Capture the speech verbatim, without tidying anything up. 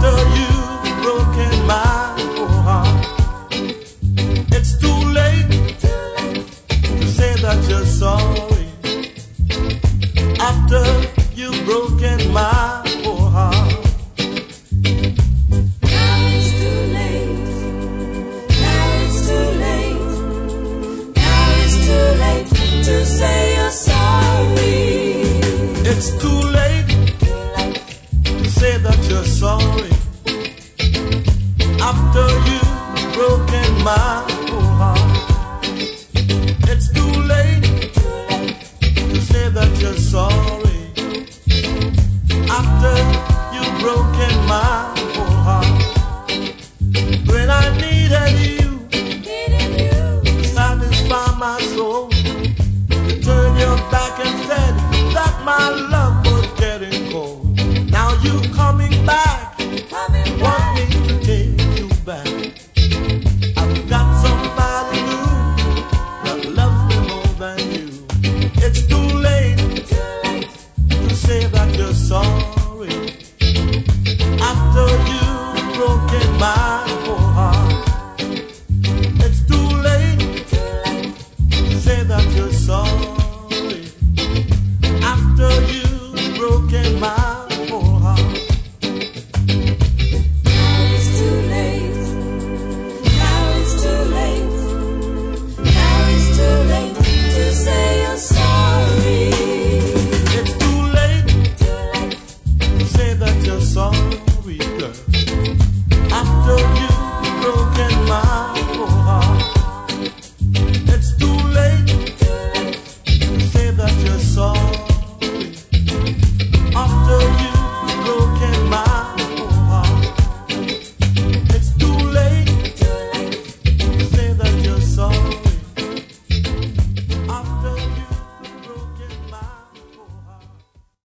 after you've broken my heart. It's too late to say that you're sorry after you've broken my heart. Now it's too late. Now it's too late. Now it's too late to say you're sorry. It's too late to say that you're sorry after you've broken my